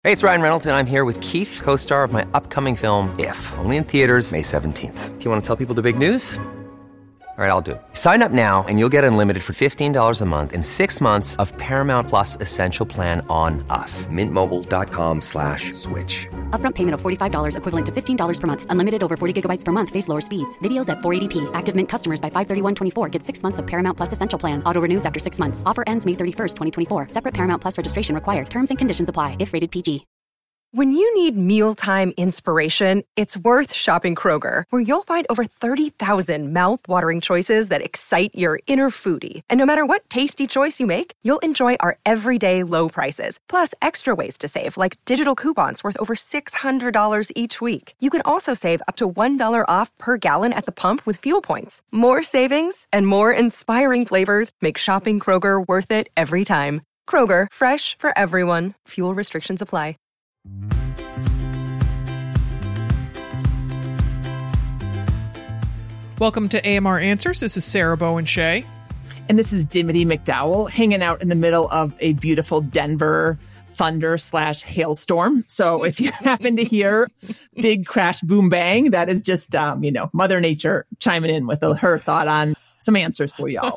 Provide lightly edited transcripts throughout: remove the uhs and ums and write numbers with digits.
Hey, it's Ryan Reynolds, and I'm here with Keith, co-star of my upcoming film, If, only in theaters May 17th. Do you want to tell people the big news? All right, I'll do it. Sign up now and you'll get unlimited for $15 a month and 6 months of Paramount Plus Essential Plan on us. MintMobile.com/switch. Upfront payment of $45 equivalent to $15 per month. Unlimited over 40 gigabytes per month. Face lower speeds. Videos at 480p. Active Mint customers by 531.24 get 6 months of Paramount Plus Essential Plan. Auto renews after 6 months. Offer ends May 31st, 2024. Separate Paramount Plus registration required. Terms and conditions apply if rated PG. When you need mealtime inspiration, it's worth shopping Kroger, where you'll find over 30,000 mouth-watering choices that excite your inner foodie. And no matter what tasty choice you make, you'll enjoy our everyday low prices, plus extra ways to save, like digital coupons worth over $600 each week. You can also save up to $1 off per gallon at the pump with fuel points. More savings and more inspiring flavors make shopping Kroger worth it every time. Kroger, fresh for everyone. Fuel restrictions apply. Welcome to AMR Answers. This is Sarah Bowen Shea. And this is Dimity McDowell, hanging out in the middle of a beautiful Denver thunder/hailstorm. So if you happen to hear big crash, boom, bang, that is just, Mother Nature chiming in with her thought on some answers for y'all.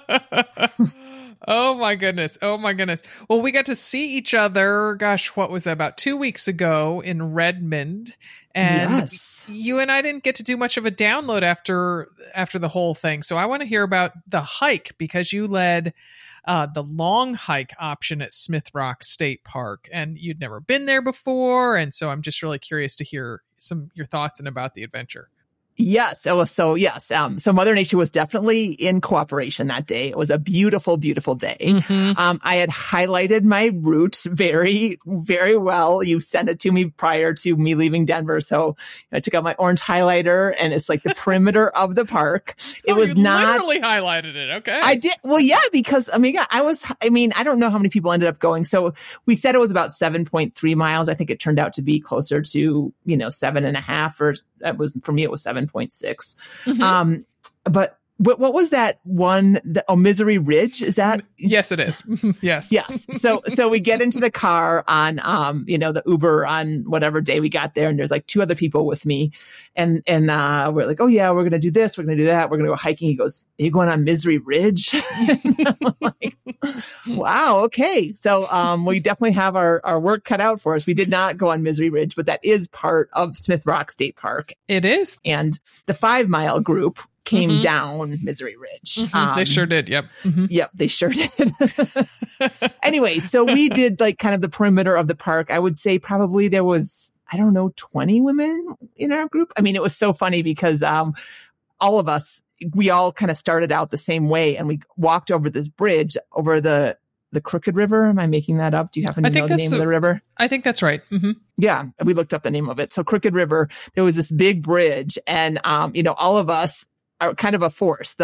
Oh my goodness. Oh my goodness. Well, we got to see each other, gosh, what was that, about 2 weeks ago in Redmond. And yes. You and I didn't get to do much of a download after the whole thing. So I want to hear about the hike, because you led the long hike option at Smith Rock State Park, and you'd never been there before. And so I'm just really curious to hear your thoughts and about the adventure. Yes. So Mother Nature was definitely in cooperation that day. It was a beautiful, beautiful day. Mm-hmm. I had highlighted my route very, very well. You sent it to me prior to me leaving Denver. So I took out my orange highlighter, and it's like the perimeter of the park. It was not literally highlighted it. Okay. I did. Well, yeah, because I don't know how many people ended up going. So we said it was about 7.3 miles. I think it turned out to be closer to, 7.5, or for me, it was 7.6. Mm-hmm. But what was that one? Misery Ridge? Is that? Yes, it is. Yes. Yes. So we get into the car on, the Uber on whatever day we got there, and there's like 2 other people with me, and we're like, oh yeah, we're gonna do this, we're gonna do that, we're gonna go hiking. He goes, are you going on Misery Ridge? I'm like, wow, okay. So we definitely have our work cut out for us. We did not go on Misery Ridge, but that is part of Smith Rock State Park. It is, and the 5-mile group came down Misery Ridge. Mm-hmm. They sure did. Yep. Mm-hmm. Yep. They sure did. Anyway, so we did like kind of the perimeter of the park. I would say probably there was, 20 women in our group. I mean, it was so funny because all of us, we all kind of started out the same way, and we walked over this bridge over the Crooked River. Am I making that up? Do you happen to know the name of the river? I think that's right. Mm-hmm. Yeah. We looked up the name of it. So Crooked River, there was this big bridge, and, all of us are kind of a force,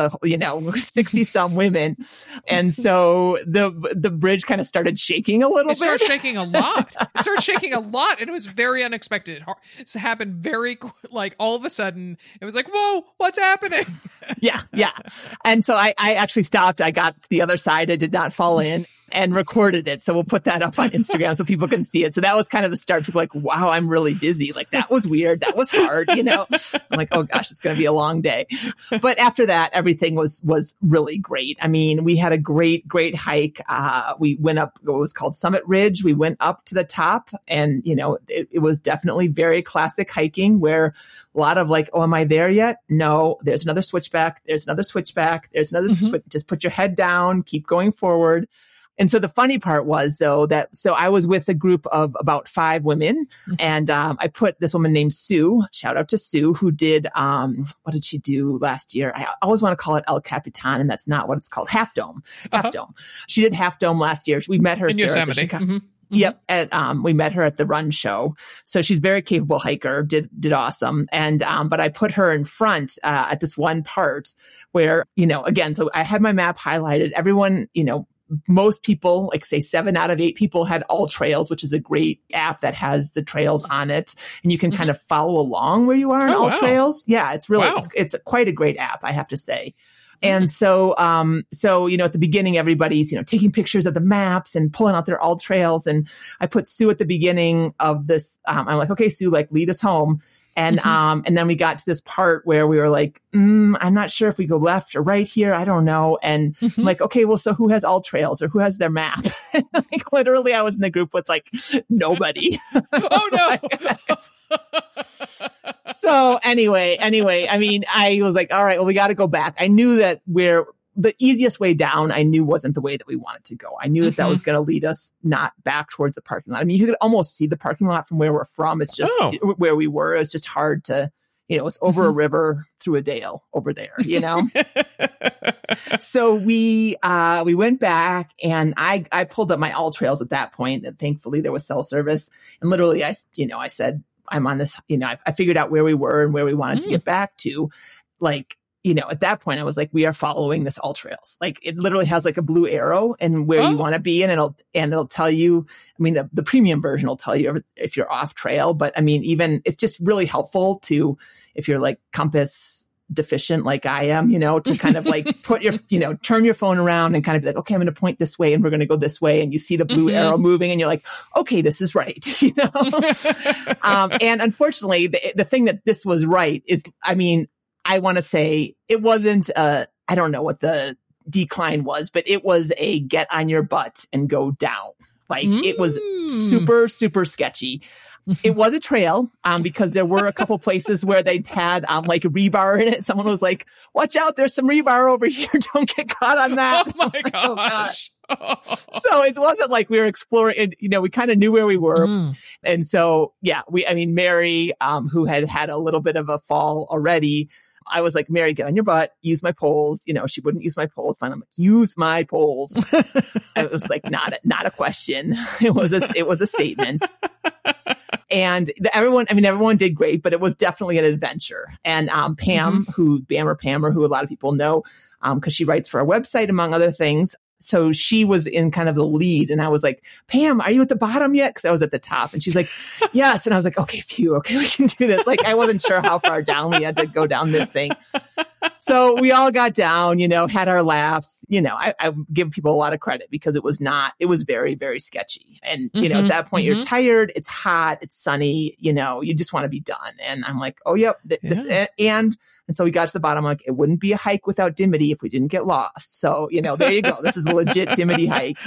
60 some women. And so the bridge kind of started shaking a little bit. It started shaking a lot. And it was very unexpected. It happened very, all of a sudden, it was like, whoa, what's happening? Yeah. And so I actually stopped. I got to the other side. I did not fall in, and recorded it. So we'll put that up on Instagram so people can see it. So that was kind of the start. People were like, wow, I'm really dizzy. Like, that was weird. That was hard, I'm like, oh gosh, it's going to be a long day. But after that, everything was really great. I mean, we had a great hike. We went up what was called Summit Ridge. We went up to the top, and, it was definitely very classic hiking, where a lot of like, oh, am I there yet? No, there's another switchback. There's another switchback. There's another switch. Just put your head down, keep going forward. And so the funny part was, though, so I was with a group of about 5 women, and I put this woman named Sue, shout out to Sue, who did, what did she do last year? I always want to call it El Capitan, and that's not what it's called. Half Dome. She did Half Dome last year. We met her in Yosemite. Yep. We met her at the run show. So she's a very capable hiker, did awesome. And, but I put her in front, at this one part where, again, so I had my map highlighted. Everyone, most people, like say 7 out of 8 people, had All Trails, which is a great app that has the trails on it, and you can kind of follow along where you are in All Trails. Yeah, it's really, it's quite a great app, I have to say. And so, at the beginning, everybody's, taking pictures of the maps and pulling out their alt trails. And I put Sue at the beginning of this. I'm like, okay, Sue, like lead us home. And, and then we got to this part where we were like, I'm not sure if we go left or right here. I don't know. And I'm like, okay, well, so who has alt trails or who has their map? Like literally I was in the group with like nobody. Oh no. So anyway, I mean, I was like, all right, well, we got to go back. I knew that the easiest way down, I knew wasn't the way that we wanted to go. I knew that was going to lead us not back towards the parking lot. I mean, you could almost see the parking lot from where we're from. It's just where we were. It's just hard to, it's over a river through a dale over there, So we went back and I pulled up my all trails at that point, and thankfully there was cell service. And literally I said, I'm on this, I figured out where we were and where we wanted to get back to. Like, at that point I was like, we are following this all trails. Like it literally has like a blue arrow and where you want to be. And it'll tell you, I mean, the premium version will tell you if you're off trail, but I mean, even it's just really helpful to, if you're like compass deficient, like I am, to kind of like put your, turn your phone around and kind of be like, okay, I'm going to point this way and we're going to go this way. And you see the blue arrow moving and you're like, okay, this is right. And unfortunately the thing that this was right is, I mean, I want to say it wasn't, I don't know what the decline was, but it was a get on your butt and go down. Like it was super, super sketchy. It was a trail because there were a couple places where they had like rebar in it. Someone was like, watch out, there's some rebar over here. Don't get caught on that. Oh my gosh. So it wasn't like we were exploring, we kind of knew where we were. And so, yeah, Mary, who had a little bit of a fall already, I was like, Mary, get on your butt, use my poles. She wouldn't use my poles. Fine. I'm like, use my poles. It was like, not a question. It was a statement. And everyone did great, but it was definitely an adventure. And Pam, who a lot of people know, because she writes for our website, among other things. So she was in kind of the lead, and I was like, Pam, are you at the bottom yet? Because I was at the top, and she's like, yes. And I was like, okay, phew, okay, we can do this. Like, I wasn't sure how far down we had to go down this thing. So we all got down, had our laughs. I give people a lot of credit because it was very, very sketchy. And, at that point you're tired, it's hot, it's sunny, you just want to be done. And I'm like, oh, yep. And so we got to the bottom, like, it wouldn't be a hike without Dimity if we didn't get lost. So, there you go. This is a legit Dimity hike.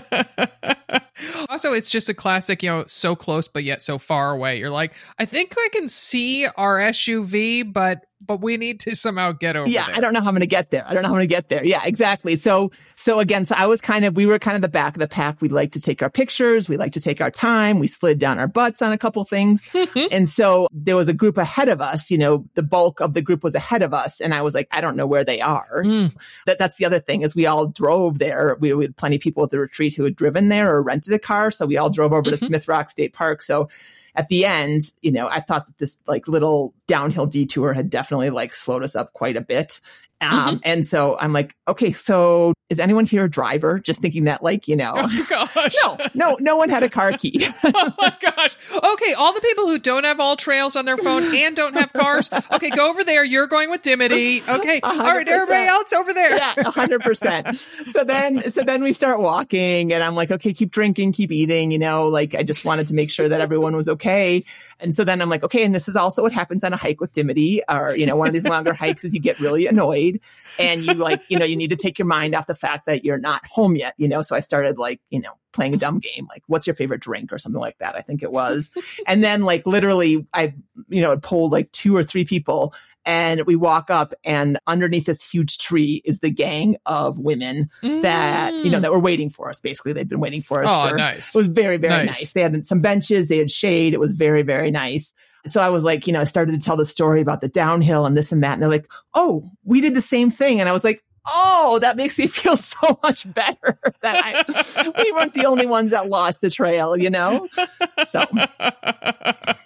Also, it's just a classic, so close, but yet so far away. You're like, I think I can see our SUV, but we need to somehow get over there. I don't know how I'm going to get there. Yeah, exactly. So again, we were kind of the back of the pack. We like to take our pictures. We like to take our time. We slid down our butts on a couple things. And so there was a group ahead of us, the bulk of the group was ahead of us. And I was like, I don't know where they are. That's the other thing is we all drove there. We had plenty of people at the retreat who had driven there or rented a car. So we all drove over to Smith Rock State Park. So at the end, I thought that this like little downhill detour had definitely like slowed us up quite a bit. And so I'm like, okay, so is anyone here a driver? Just thinking that like, oh gosh. no one had a car key. Oh my gosh. Okay. All the people who don't have all trails on their phone and don't have cars. Okay. Go over there. You're going with Dimity. Okay. 100%. All right. Everybody else over there. Yeah. 100%. So then we start walking and I'm like, okay, keep drinking, keep eating, like I just wanted to make sure that everyone was okay. And so then I'm like, okay. And this is also what happens on a hike with Dimity or, one of these longer hikes is you get really annoyed. And you like, you need to take your mind off the fact that you're not home yet, So I started like, playing a dumb game, like what's your favorite drink or something like that. I think it was. And then like literally I, pulled like 2 or 3 people and we walk up and underneath this huge tree is the gang of women that, that were waiting for us. Basically, they'd been waiting for us. Nice. It was very, very nice. They had some benches, they had shade. It was very, very nice. So I was like, I started to tell the story about the downhill and this and that. And they're like, oh, we did the same thing. And I was like, oh, that makes me feel so much better that we weren't the only ones that lost the trail, So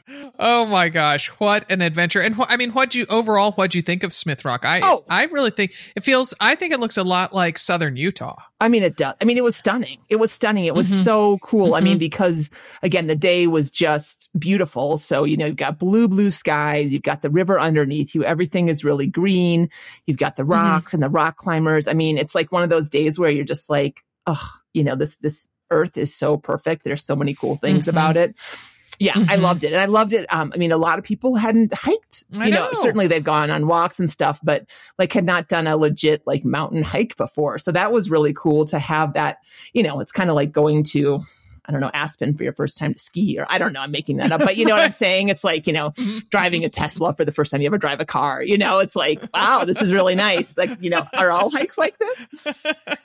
Oh my gosh, what an adventure. And what'd you think of Smith Rock? I really think I think it looks a lot like Southern Utah. I mean, it does. I mean, it was stunning. It was so cool. I mean, because again, the day was just beautiful. So, you've got blue skies. You've got the river underneath you. Everything is really green. You've got the rocks and the rock climbers. I mean, it's like one of those days where you're just like, oh, this earth is so perfect. There's so many cool things about it. Yeah, I loved it. And I loved it. I mean, a lot of people hadn't hiked, I know. Certainly they've gone on walks and stuff, but like had not done a legit like mountain hike before. So that was really cool to have that, it's kind of like going to, I don't know, Aspen for your first time to ski, or I don't know, I'm making that up, but you know what I'm saying? It's like, driving a Tesla for the first time you ever drive a car, it's like, wow, this is really nice. Like, are all hikes like this?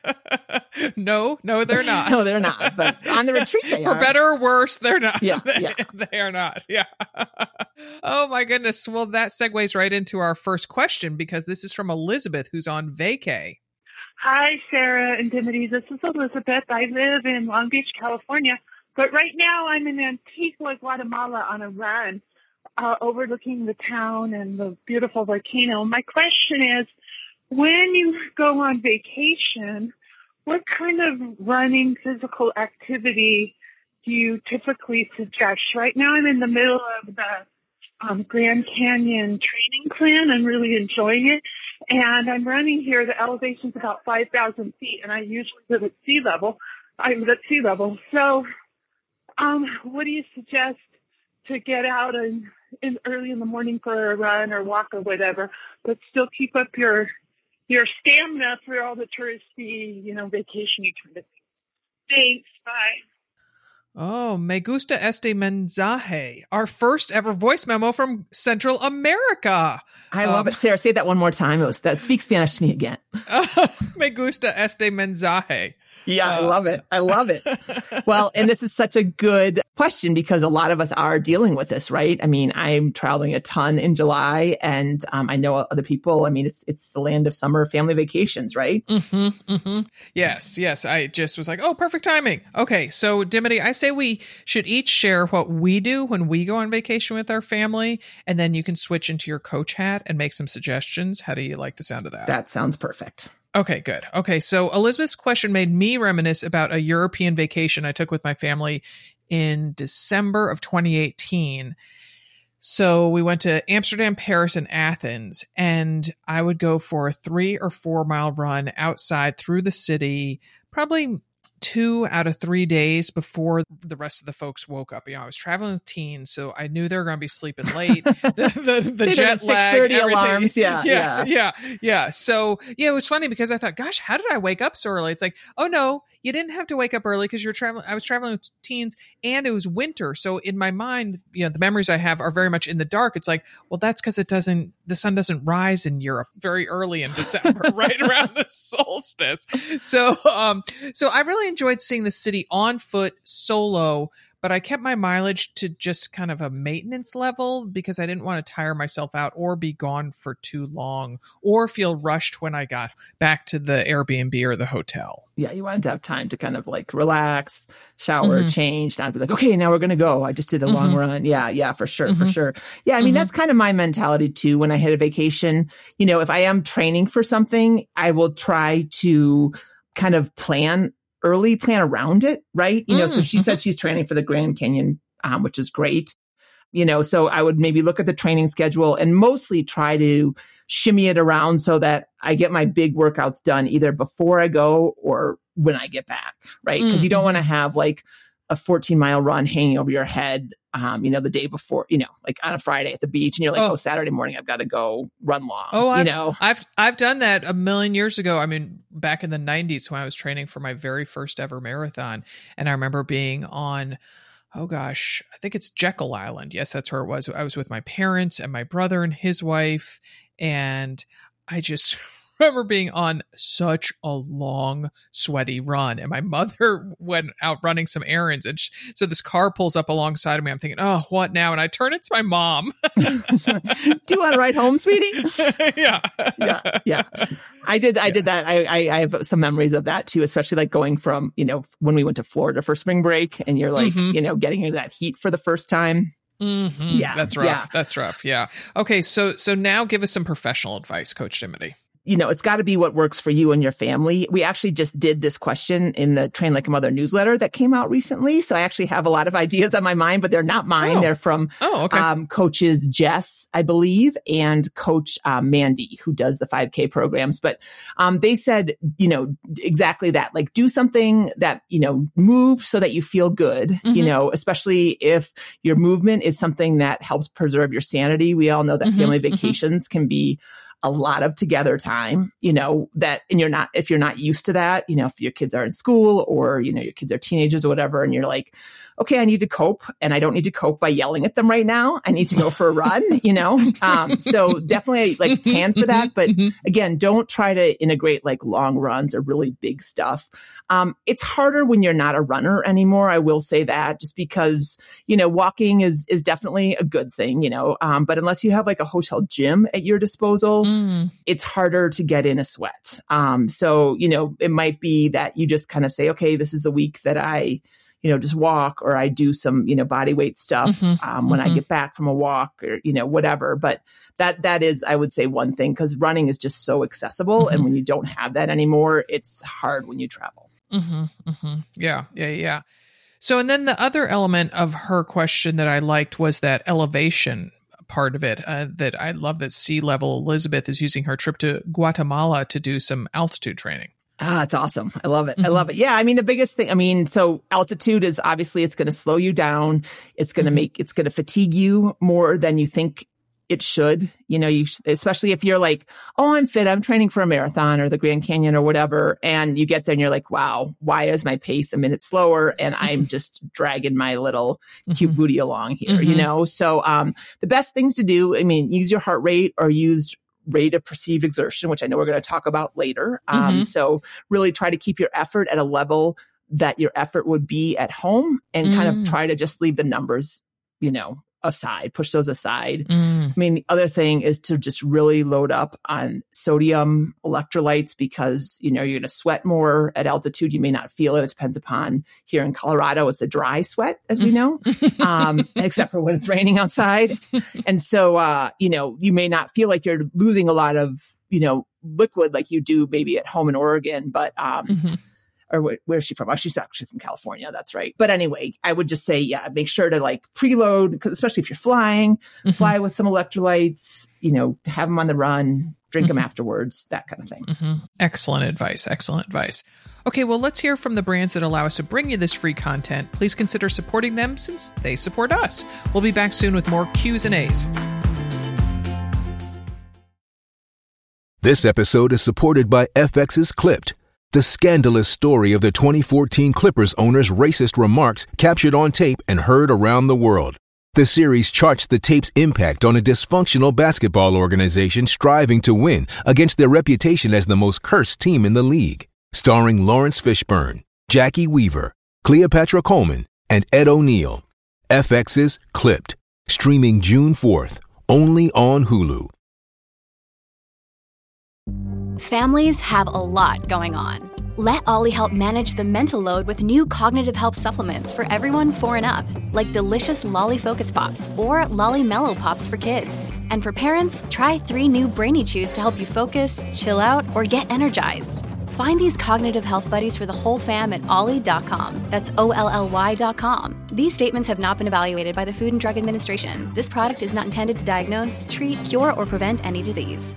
No, they're not. No, they're not. But on the retreat, they are. For better or worse, they're not. Yeah. They are not. Yeah. Oh my goodness. Well, that segues right into our first question, because this is from Elizabeth, who's on vacay. Hi, Sarah and Dimity. This is Elizabeth. I live in Long Beach, California, but right now I'm in Antigua, Guatemala on a run overlooking the town and the beautiful volcano. My question is, when you go on vacation, what kind of running physical activity do you typically suggest? Right now I'm in the middle of the Grand Canyon training plan. I'm really enjoying it. And I'm running here. The elevation's about 5,000 feet, and I usually live at sea level. So what do you suggest to get out in early in the morning for a run or walk or whatever, but still keep up your stamina for all the touristy, vacation-y kind of thing? Thanks. Bye. Oh, me gusta este mensaje. Our first ever voice memo from Central America. I love it. Sarah, say that one more time. That speak Spanish to me again. Me gusta este mensaje. Yeah, I love it. I love it. Well, and this is such a good question because a lot of us are dealing with this, right? I mean, I'm traveling a ton in July, and I know other people. I mean, it's the land of summer family vacations, right? Yes. I just was like, oh, perfect timing. Okay, so Dimity, I say we should each share what we do when we go on vacation with our family, and then you can switch into your coach hat and make some suggestions. How do you like the sound of that? That sounds perfect. Okay, good. Okay, so Elizabeth's question made me reminisce about a European vacation I took with my family in December of 2018. So we went to Amsterdam, Paris, and Athens, and I would go for a 3 or 4 mile run outside through the city, probably 2 out of 3 days before the rest of the folks woke up. I was traveling with teens, so I knew they were going to be sleeping late. The jet lag, 6:30 alarms. Yeah. So it was funny because I thought, gosh, how did I wake up so early? It's like, oh no, you didn't have to wake up early because I was traveling with teens and it was winter. So in my mind, the memories I have are very much in the dark. It's like, well, that's because the sun doesn't rise in Europe very early in December, right around the solstice. So I really enjoyed seeing the city on foot solo, but I kept my mileage to just kind of a maintenance level because I didn't want to tire myself out or be gone for too long or feel rushed when I got back to the Airbnb or the hotel. Yeah, you wanted to have time to kind of like relax, shower, change, not be like, okay, now we're going to go. I just did a long run. Yeah, for sure. Yeah, I mean, that's kind of my mentality too. When I hit a vacation, if I am training for something, I will try to kind of plan around it, right? So she said she's training for the Grand Canyon, which is great. So I would maybe look at the training schedule and mostly try to shimmy it around so that I get my big workouts done either before I go or when I get back, right? Because you don't want to have like a 14-mile run hanging over your head, the day before, like on a Friday at the beach, and you're like, Saturday morning, I've got to go run long. I've done that a million years ago. I mean, back in the 90s when I was training for my very first ever marathon. And I remember being on, oh gosh, I think it's Jekyll Island. Yes, that's where it was. I was with my parents and my brother and his wife. And I just remember being on such a long, sweaty run. And my mother went out running some errands. And so this car pulls up alongside of me. I'm thinking, oh, what now? And I turn, it's my mom. Do you want to ride home, sweetie? Yeah. I did that. I have some memories of that too, especially like going from, when we went to Florida for spring break and you're like, getting into that heat for the first time. Mm-hmm. Yeah. That's rough. Yeah. That's rough. Yeah. Okay. So now give us some professional advice, Coach Dimity. It's got to be what works for you and your family. We actually just did this question in the Train Like a Mother newsletter that came out recently. So I actually have a lot of ideas on my mind, but they're not mine. Oh. They're from coaches Jess, I believe, and Coach Mandy, who does the 5K programs. But they said, exactly that. Like, do something that, move so that you feel good, especially if your movement is something that helps preserve your sanity. We all know that family vacations can be a lot of together time, if you're not used to that, if your kids are in school or, your kids are teenagers or whatever, and you're like, okay, I need to cope, and I don't need to cope by yelling at them right now. I need to go for a run, so definitely plan for that. But again, don't try to integrate long runs or really big stuff. It's harder when you're not a runner anymore. I will say that, just because, walking is definitely a good thing, but unless you have a hotel gym at your disposal, it's harder to get in a sweat. So, it might be that you just kind of say, okay, this is the week that I, just walk, or I do some, body weight stuff when I get back from a walk, or, whatever. But that is, I would say, one thing, because running is just so accessible. And when you don't have that anymore, it's hard when you travel. Yeah. So, and then the other element of her question that I liked was that elevation part of it, that I love that Sea Level Elizabeth is using her trip to Guatemala to do some altitude training. It's awesome. I love it. I love it. Yeah. The biggest thing, so altitude is obviously, it's going to slow you down. It's going to it's going to fatigue you more than you think it should. Especially if you're like, oh, I'm fit, I'm training for a marathon or the Grand Canyon or whatever. And you get there and you're like, wow, why is my pace a minute slower? And I'm just dragging my little cute booty along here, So the best things to do, use your heart rate or use rate of perceived exertion, which I know we're going to talk about later. So really try to keep your effort at a level that your effort would be at home, and kind of try to just leave the numbers, aside, push those aside. The other thing is to just really load up on sodium electrolytes, because, you're going to sweat more at altitude. You may not feel it. It depends upon, here in Colorado, it's a dry sweat, as we know, except for when it's raining outside. And so, you may not feel like you're losing a lot of, liquid like you do maybe at home in Oregon, but, or where's she from? Oh, she's actually from California. That's right. But anyway, I would just say, make sure to preload, because especially if you're flying, fly with some electrolytes, to have them on the run, drink them afterwards, that kind of thing. Excellent advice. Excellent advice. Okay, well, let's hear from the brands that allow us to bring you this free content. Please consider supporting them, since they support us. We'll be back soon with more Q's and A's. This episode is supported by FX's Clipped, the scandalous story of the 2014 Clippers owner's racist remarks captured on tape and heard around the world. The series charts the tape's impact on a dysfunctional basketball organization striving to win against their reputation as the most cursed team in the league. Starring Lawrence Fishburne, Jackie Weaver, Cleopatra Coleman, and Ed O'Neill. FX's Clipped, streaming June 4th, only on Hulu. Families have a lot going on. Let Ollie help manage the mental load with new cognitive help supplements for everyone 4 and up, like delicious Lolly Focus Pops or Lolly Mellow Pops for kids. And for parents, try 3 new Brainy Chews to help you focus, chill out, or get energized. Find these cognitive health buddies for the whole fam at ollie.com. That's OLLY.com. These statements have not been evaluated by the Food and Drug Administration. This product is not intended to diagnose, treat, cure, or prevent any disease.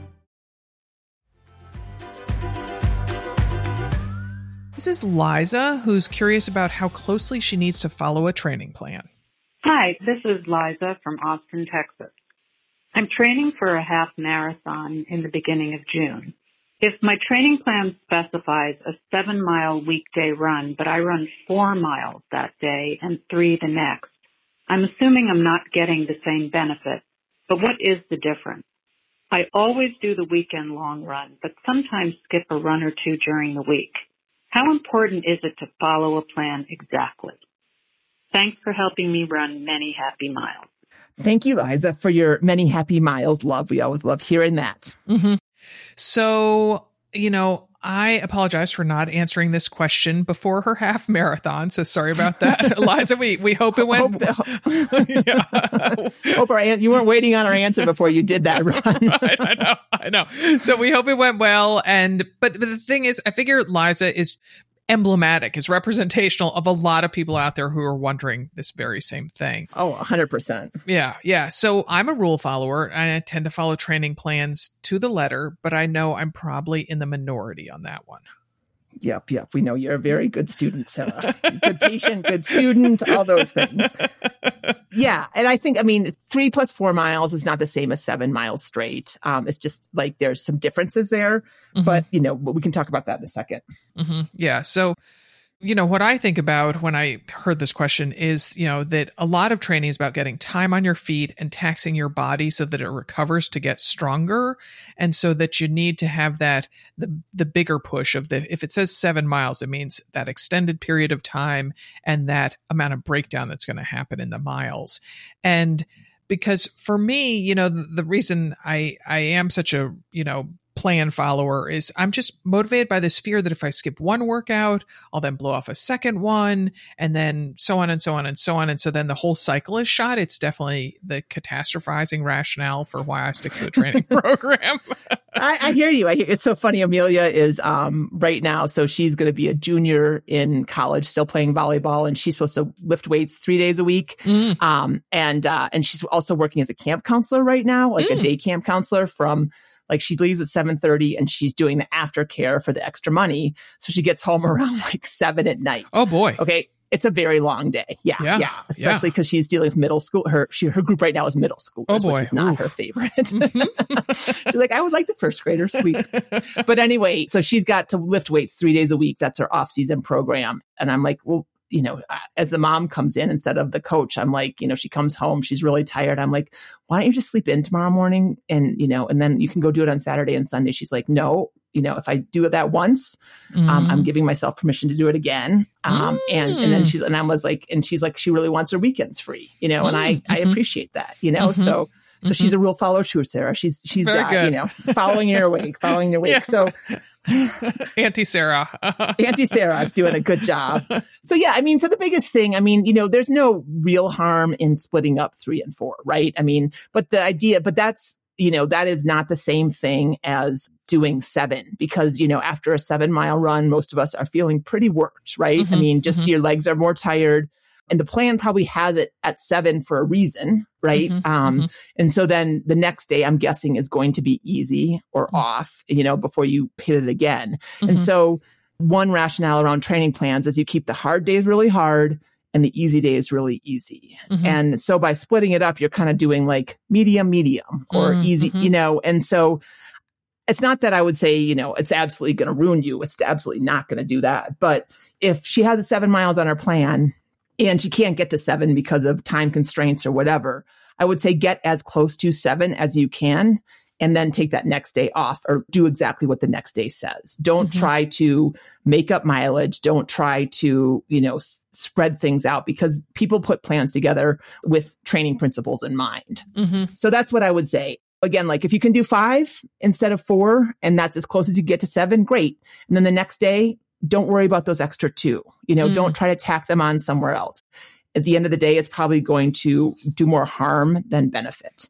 This is Liza, who's curious about how closely she needs to follow a training plan. Hi, this is Liza from Austin, Texas. I'm training for a half marathon in the beginning of June. If my training plan specifies a 7-mile weekday run, but I run 4 miles that day and 3 the next, I'm assuming I'm not getting the same benefit. But what is the difference? I always do the weekend long run, but sometimes skip a run or 2 during the week. How important is it to follow a plan exactly? Thanks for helping me run many happy miles. Thank you, Liza, for your many happy miles. Love. We always love hearing that. So, I apologize for not answering this question before her half marathon. So sorry about that. Liza, we hope it went you weren't waiting on our answer before you did that run. I know. So we hope it went well. But the thing is, I figure Liza is emblematic, is representational of a lot of people out there who are wondering this very same thing. Oh, 100%. Yeah. So I'm a rule follower. I tend to follow training plans to the letter, but I know I'm probably in the minority on that one. Yep. We know you're a very good student, Sarah. Good patient, good student, all those things. Yeah. And I think, 3 + 4 miles is not the same as 7 miles straight. It's just like there's some differences there, but we can talk about that in a second. Mm-hmm. Yeah. So, what I think about when I heard this question is, that a lot of training is about getting time on your feet and taxing your body so that it recovers to get stronger. And so that you need to have that, the bigger push of if it says 7 miles, it means that extended period of time and that amount of breakdown that's going to happen in the miles. And because for me, the reason I am such a, plan follower is I'm just motivated by this fear that if I skip one workout, I'll then blow off a second one, and then so on and so on and so on. And so then the whole cycle is shot. It's definitely the catastrophizing rationale for why I stick to the training program. I hear you. It's so funny. Amelia is right now, so she's going to be a junior in college, still playing volleyball, and she's supposed to lift weights 3 days a week. And she's also working as a camp counselor right now, like a day camp counselor from. Like she leaves at 7:30 and she's doing the aftercare for the extra money. So she gets home around like 7 at night. Oh boy. Okay. It's a very long day. Yeah. Especially because she's dealing with middle school. Her group right now is middle schoolers, which is not her favorite. She's like, I would like the first graders, please. But anyway, so she's got to lift weights 3 days a week. That's her off-season program. And I'm like, well, as the mom comes in instead of the coach, I'm like, she comes home, she's really tired. I'm like, why don't you just sleep in tomorrow morning? And, and then you can go do it on Saturday and Sunday. She's like, no, if I do it that once, I'm giving myself permission to do it again. And then she's like, she really wants her weekends free, and I appreciate that, so she's a real follower too, Sarah. She's following your wake. Yeah. So Auntie Sarah. Auntie Sarah is doing a good job. So yeah, so the biggest thing, there's no real harm in splitting up 3 and 4, right? But that's, that is not the same thing as doing 7 because, after a 7-mile run, most of us are feeling pretty worked, right? Your legs are more tired. And the plan probably has it at 7 for a reason, right? And so then the next day, I'm guessing, is going to be easy or off, before you hit it again. And so one rationale around training plans is you keep the hard days really hard and the easy days really easy. And so by splitting it up, you're kind of doing like medium or easy, and so it's not that I would say, it's absolutely going to ruin you. It's absolutely not going to do that. But if she has a 7 miles on her plan, and she can't get to 7 because of time constraints or whatever, I would say get as close to 7 as you can and then take that next day off or do exactly what the next day says. Don't try to make up mileage. Don't try to, spread things out because people put plans together with training principles in mind. So that's what I would say. Again, like if you can do 5 instead of 4 and that's as close as you get to 7, great. And then the next day, don't worry about those extra 2, don't try to tack them on somewhere else. At the end of the day, it's probably going to do more harm than benefit.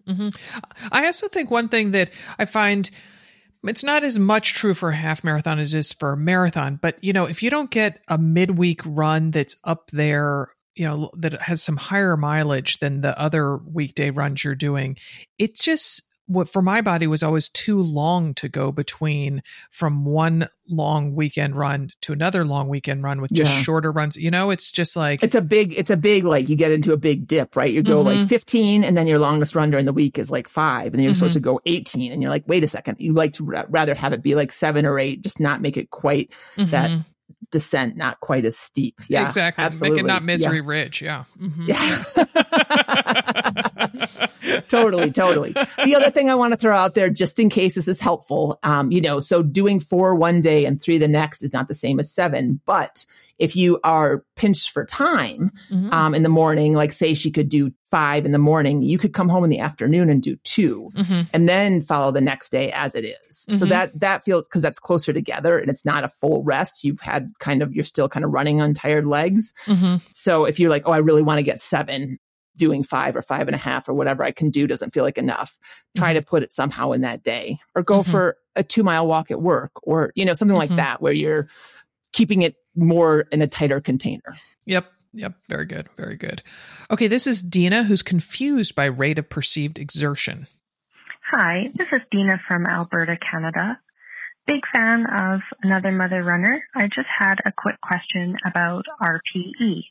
I also think one thing that I find, it's not as much true for a half marathon as it is for a marathon, but if you don't get a midweek run that's up there, that has some higher mileage than the other weekday runs you're doing, it just, what for my body was always too long to go between from one long weekend run to another long weekend run with just shorter runs. It's just like, it's a big, like you get into a big dip, right? You go like 15 and then your longest run during the week is like 5 and then you're supposed to go 18 and you're like, wait a second. You like to rather have it be like 7 or 8, just not make it quite that descent, not quite as steep. Yeah, exactly. Absolutely. Make it not misery ridge. Yeah. Totally. The other thing I want to throw out there, just in case this is helpful, so doing 4 one day and 3 the next is not the same as 7. But if you are pinched for time in the morning, like say she could do 5 in the morning, you could come home in the afternoon and do 2 and then follow the next day as it is. So that feels, because that's closer together and it's not a full rest. You're still kind of running on tired legs. So if you're like, oh, I really want to get 7, doing 5 or 5.5 or whatever I can do doesn't feel like enough. Try to put it somehow in that day, or go for a 2-mile walk at work, or, something like that, where you're keeping it more in a tighter container. Yep. Very good. Very good. Okay. This is Dina, who's confused by rate of perceived exertion. Hi, this is Dina from Alberta, Canada. Big fan of Another Mother Runner. I just had a quick question about RPE.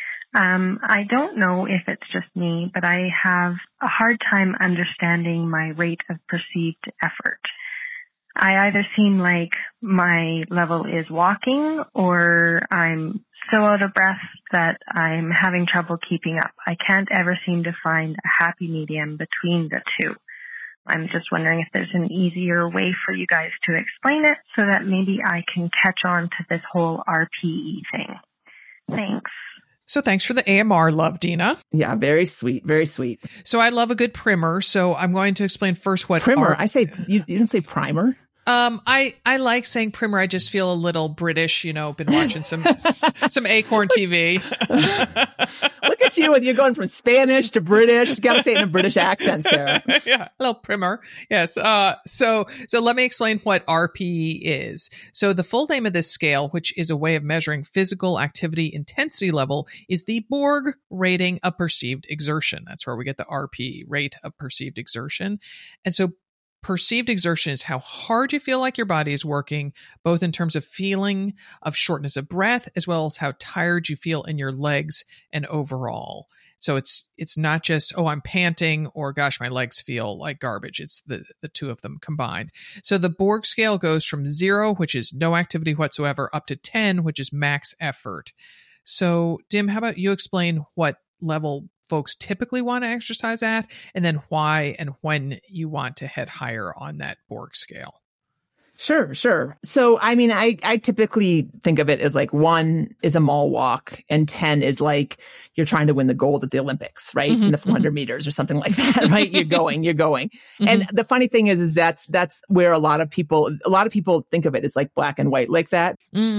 I don't know if it's just me, but I have a hard time understanding my rate of perceived effort. I either seem like my level is walking, or I'm so out of breath that I'm having trouble keeping up. I can't ever seem to find a happy medium between the two. I'm just wondering if there's an easier way for you guys to explain it so that maybe I can catch on to this whole RPE thing. Thanks. So thanks for the AMR love, Dina. Yeah, very sweet. Very sweet. So I love a good primer. So I'm going to explain first what primer. I say you didn't say primer. I like saying primer. I just feel a little British, been watching some Acorn TV. Look at you, you're going from Spanish to British. You got to say it in a British accent, Sarah. Yeah. Hello, primer. Yes. So let me explain what RPE is. So the full name of this scale, which is a way of measuring physical activity intensity level, is the Borg rating of perceived exertion. That's where we get the RPE, rate of perceived exertion. And so perceived exertion is how hard you feel like your body is working, both in terms of feeling of shortness of breath, as well as how tired you feel in your legs and overall. So it's not just, oh, I'm panting, or gosh, my legs feel like garbage. It's the two of them combined. So the Borg scale goes from 0, which is no activity whatsoever, up to 10, which is max effort. So Dim, how about you explain what level folks typically want to exercise at, and then why and when you want to head higher on that Borg scale? Sure. So, I typically think of it as like 1 is a mall walk and 10 is like you're trying to win the gold at the Olympics, right? In the 400 meters or something like that, right? You're going. And the funny thing is that's where a lot of people think of it as like black and white like that.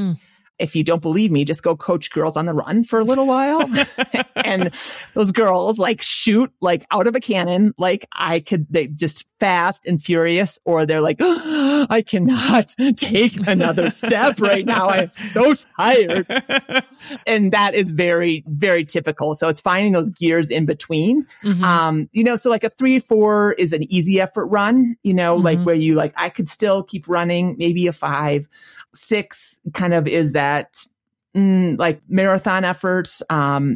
If you don't believe me, just go coach Girls on the Run for a little while. And those girls like shoot like out of a cannon. Like they just fast and furious, or they're like, oh, I cannot take another step right now. I'm so tired. And that is very, very typical. So it's finding those gears in between. So like a 3-4 is an easy effort run, like where you like, I could still keep running, maybe a 5. 6 kind of is that like marathon efforts.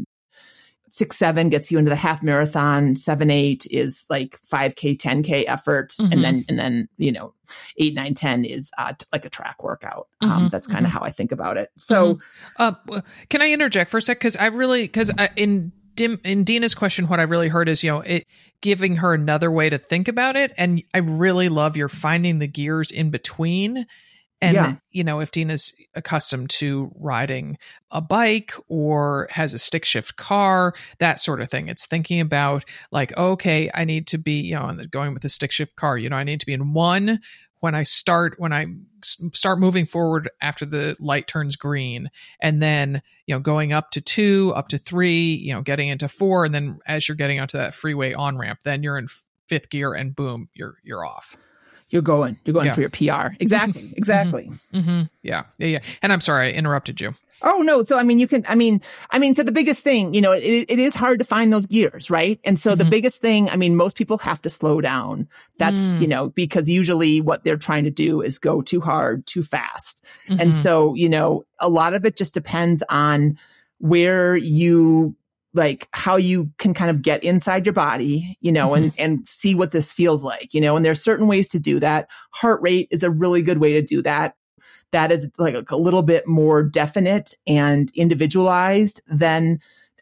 6-7 gets you into the half marathon. 7-8 is like 5K, 10K efforts. And then 8, 9, 10 is like a track workout. That's kind of how I think about it. So can I interject for a sec? Because in Dina's question, what I really heard is, giving her another way to think about it. And I really love your finding the gears in between. And, if Dina's accustomed to riding a bike or has a stick shift car, that sort of thing, it's thinking about like, okay, I need to be, going with a stick shift car, I need to be in 1 when I start moving forward after the light turns green, and then, going up to 2, up to 3, getting into 4. And then as you're getting onto that freeway on ramp, then you're in 5th gear and boom, you're off. You're going for your PR. Exactly. Yeah. And I'm sorry, I interrupted you. Oh, no. So, so the biggest thing, it is hard to find those gears, right? And so the biggest thing, most people have to slow down. That's, because usually what they're trying to do is go too hard, too fast. And so, a lot of it just depends on where you like how you can kind of get inside your body, and see what this feels like, and there's certain ways to do that. Heart rate is a really good way to do that. That is like a little bit more definite and individualized than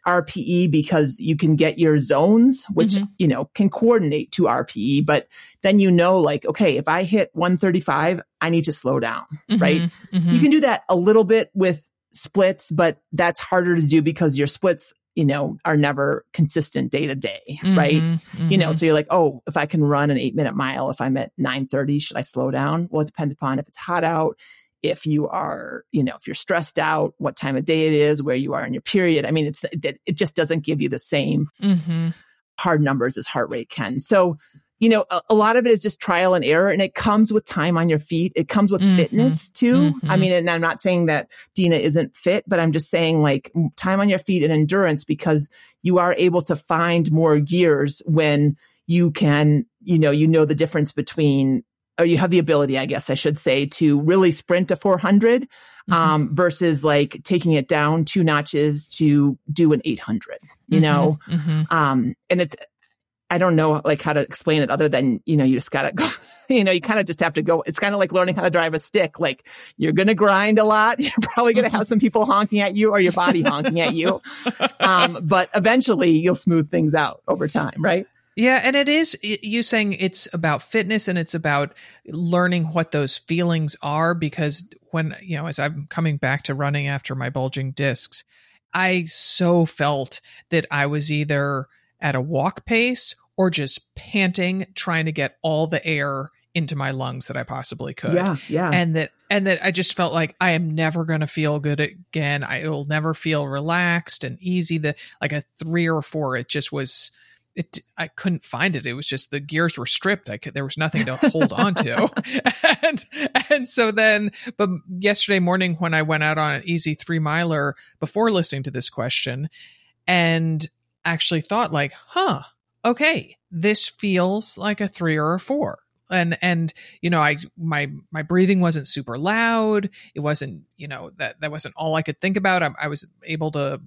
RPE because you can get your zones, which, you know, can coordinate to RPE. But then, you know, like, okay, if I hit 135, I need to slow down, right? You can do that a little bit with splits, but that's harder to do because your splits, you know, are never consistent day to day, right? You know, so you're like, oh, if I can run an 8-minute mile, if I'm at 9:30, should I slow down? Well, it depends upon if it's hot out, if you are, you know, if you're stressed out, what time of day it is, where you are in your period. I mean, it just doesn't give you the same hard numbers as heart rate can. So, you know, a lot of it is just trial and error, and it comes with time on your feet. It comes with fitness too. I mean, and I'm not saying that Dina isn't fit, but I'm just saying like time on your feet and endurance, because you are able to find more gears when you can, you know the difference between, or you have the ability, I guess I should say, to really sprint a 400 versus like taking it down 2 notches to do an 800, you know? And I don't know like how to explain it other than, you know, you just gotta go, you know, you kind of just have to go. It's kind of like learning how to drive a stick. Like you're going to grind a lot. You're probably going to have some people honking at you or your body honking at you. But eventually you'll smooth things out over time, right? Yeah. And it is you saying it's about fitness and it's about learning what those feelings are, because when, you know, as I'm coming back to running after my bulging discs, I so felt that I was either at a walk pace or just panting, trying to get all the air into my lungs that I possibly could. Yeah. And that I just felt like I am never going to feel good again. I will never feel relaxed and easy. Like a 3 or 4, it just was, I couldn't find it. It was just the gears were stripped. There was nothing to hold on to. And so then, but yesterday morning when I went out on an easy 3-miler before listening to this question and actually thought like, okay, this feels like a 3 or a 4. And, you know, my breathing wasn't super loud. It wasn't, you know, that wasn't all I could think about. I was able to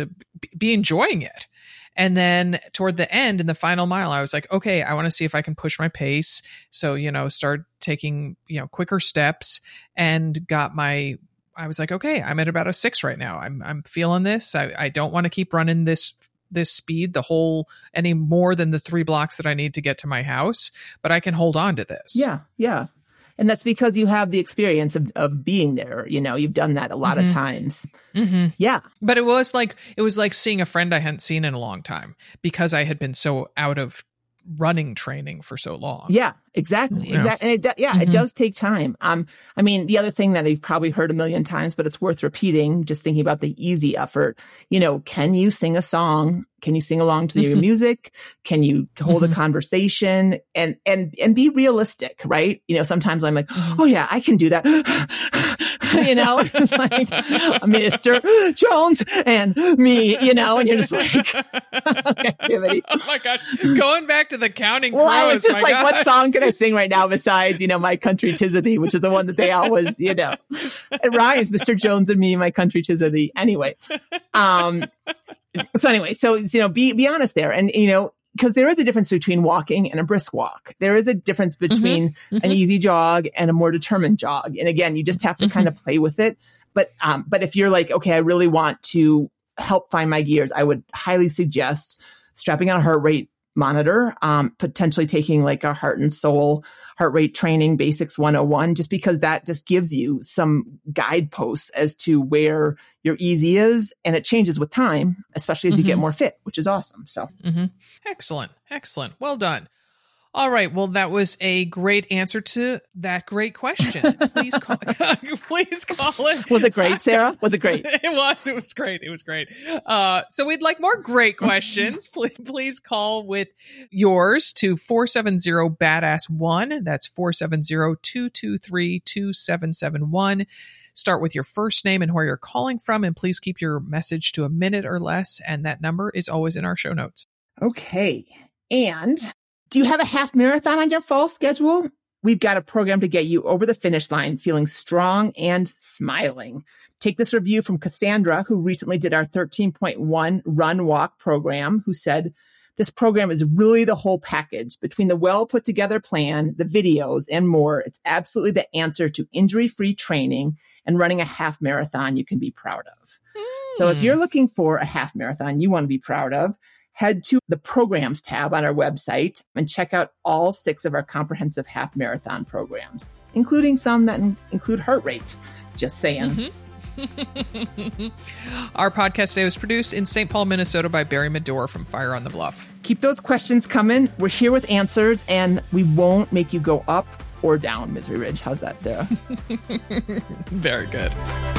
be enjoying it. And then toward the end in the final mile, I was like, okay, I want to see if I can push my pace. So, you know, start taking, you know, quicker steps and I was like, okay, I'm at about a 6 right now. I'm feeling this. I don't want to keep running this speed any more than the 3 blocks that I need to get to my house, but I can hold on to this. Yeah. And that's because you have the experience of being there. You know, you've done that a lot of times. Yeah. But it was like seeing a friend I hadn't seen in a long time because I had been so out of running training for so long. Yeah, exactly. And it does take time. I mean, the other thing that I've probably heard a million times, but it's worth repeating, just thinking about the easy effort, you know, can you sing a song? Can you sing along to your music? Can you hold a conversation and be realistic, right? You know, sometimes I'm like, oh yeah, I can do that. You know, it's like Mr. Jones and me, you know, and you're just like, okay, oh my gosh, going back to the counting crows. Well, I was just like, what song can I sing right now besides, you know, My Country 'Tis of Thee, which is the one that they always, you know, it rhymes, Mr. Jones and me, My Country 'Tis of Thee. Anyway, so, you know, be honest there. And, you know, because there is a difference between walking and a brisk walk. There is a difference between an easy jog and a more determined jog. And again, you just have to kind of play with it. But if you're like, okay, I really want to help find my gears, I would highly suggest strapping on a heart rate monitor, potentially taking like a heart and soul heart rate training basics 101, just because that just gives you some guideposts as to where your easy is. And it changes with time, especially as you get more fit, which is awesome. So Excellent. Well done. All right. Well, that was a great answer to that great question. Please call it. Was it great, Sarah? Was it great? It was great. So we'd like more great questions. Please call with yours to 470-BADASS-1. That's 470-223-2771. Start with your first name and where you're calling from, and please keep your message to a minute or less. And that number is always in our show notes. Okay. And do you have a half marathon on your fall schedule? We've got a program to get you over the finish line feeling strong and smiling. Take this review from Cassandra, who recently did our 13.1 run walk program, who said, This program is really the whole package. Between the well put together plan, the videos, and more, it's absolutely the answer to injury-free training and running a half marathon you can be proud of. So if you're looking for a half marathon you want to be proud of, head to the programs tab on our website and check out all 6 of our comprehensive half marathon programs, including some that include heart rate. Just saying. Our podcast today was produced in St. Paul, Minnesota by Barry Medore from Fire on the Bluff. Keep those questions coming. We're here with answers, and we won't make you go up or down Misery Ridge. How's that, Sarah? Very good.